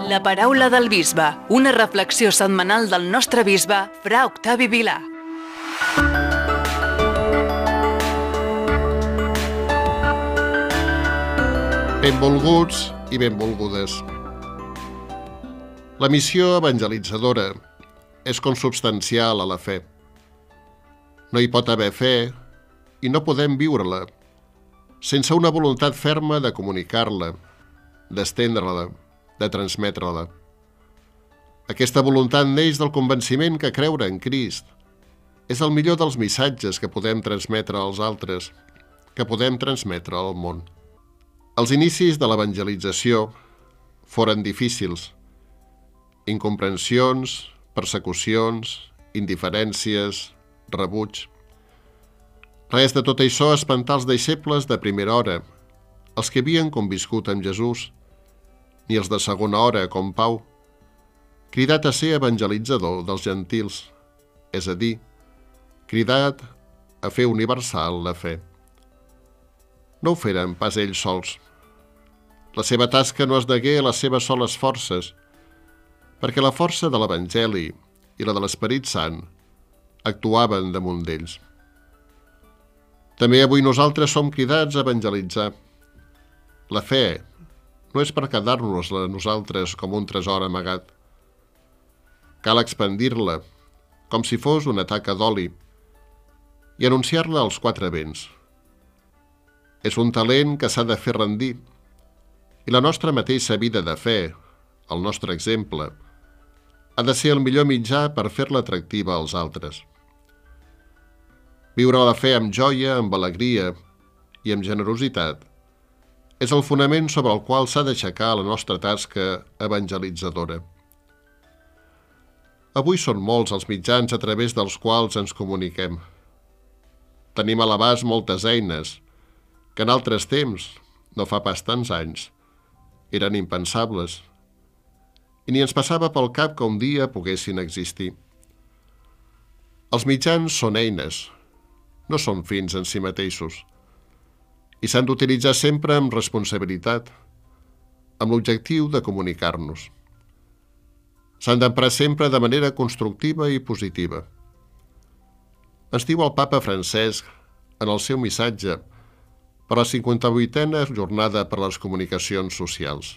La paraula del bisbe, una reflexió setmanal del nostre bisbe, fra Octavi Vilà. Benvolguts i benvolgudes. La missió evangelitzadora és consubstancial a la fe. No hi pot haver fe i no podem viure-la sense una voluntat ferma de comunicar-la, d'estendre-la, de transmetre-la. Aquesta voluntat neix del convenciment que creure en Crist és el millor dels missatges que podem transmetre als altres, que podem transmetre al món. Els inicis de l'evangelització foren difícils. Incomprensions, persecucions, indiferències, rebuig. Res de tot això espantà els deixebles de primera hora, els que havien conviscut amb Jesús, ni els de segona hora, com Pau, cridat a ser evangelitzador dels gentils, és a dir, cridat a fer universal la fe. No ho feren pas ells sols. La seva tasca no es degué a les seves soles forces, perquè la força de l'Evangeli i la de l'Esperit Sant actuaven damunt d'ells. També avui nosaltres som cridats a evangelitzar. La fe no és per quedar-nos-la nosaltres com un tresor amagat. Cal expandir-la, com si fos una taca d'oli, i anunciar-la als quatre vents. És un talent que s'ha de fer rendir, i la nostra mateixa vida de fe, el nostre exemple, ha de ser el millor mitjà per fer-la atractiva als altres. Viure la fe amb joia, amb alegria i amb generositat és el fonament sobre el qual s'ha d'aixecar la nostra tasca evangelitzadora. Avui són molts els mitjans a través dels quals ens comuniquem. Tenim a l'abast moltes eines que en altres temps, no fa pas tants anys, eren impensables i ni ens passava pel cap que un dia poguessin existir. Els mitjans són eines, no són fins en si mateixos, i s'han d'utilitzar sempre amb responsabilitat, amb l'objectiu de comunicar-nos. S'han d'emprar sempre de manera constructiva i positiva. Ens diu el papa Francesc en el seu missatge per la 58a jornada per les comunicacions socials.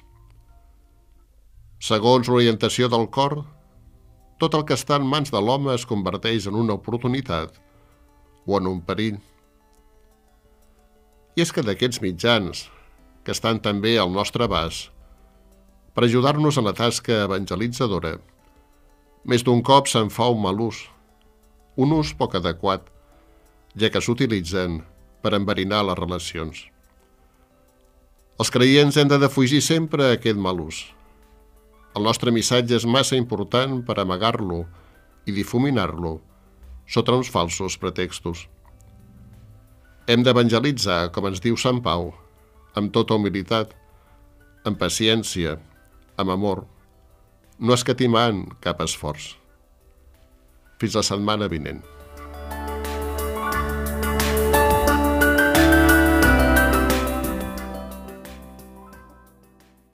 Segons l'orientació del cor, tot el que està en mans de l'home es converteix en una oportunitat o en un perill. I és que d'aquests mitjans, que estan també al nostre abast, per ajudar-nos en la tasca evangelitzadora, més d'un cop se'n fa un mal ús, un ús poc adequat, ja que s'utilitzen per enverinar les relacions. Els creients hem de defugir sempre aquest mal ús. El nostre missatge és massa important per amagar-lo i difuminar-lo sota uns falsos pretextos. Hem d'evangelitzar, com ens diu Sant Pau, amb tota humilitat, amb paciència, amb amor, no escatimant cap esforç. Fins la setmana vinent.